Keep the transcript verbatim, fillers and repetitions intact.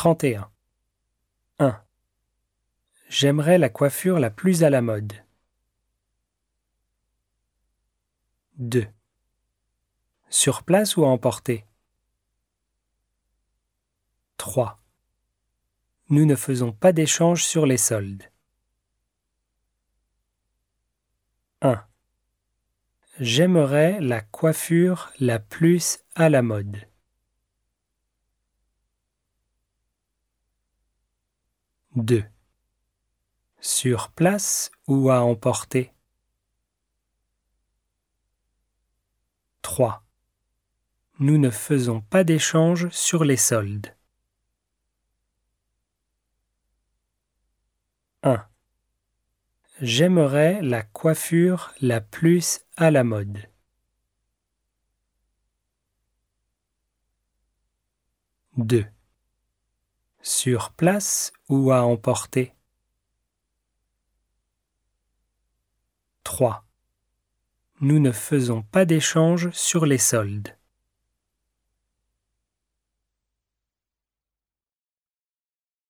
trente et un. un. J'aimerais la coiffure la plus à la mode. deux. Sur place ou à emporter? trois. Nous ne faisons pas d'échange sur les soldes. un. J'aimerais la coiffure la plus à la mode. deux. Sur place ou à emporter? trois. Nous ne faisons pas d'échange sur les soldes. un. J'aimerais la coiffure la plus à la mode. deux. Sur place ou à emporter? trois. Nous ne faisons pas d'échange sur les soldes.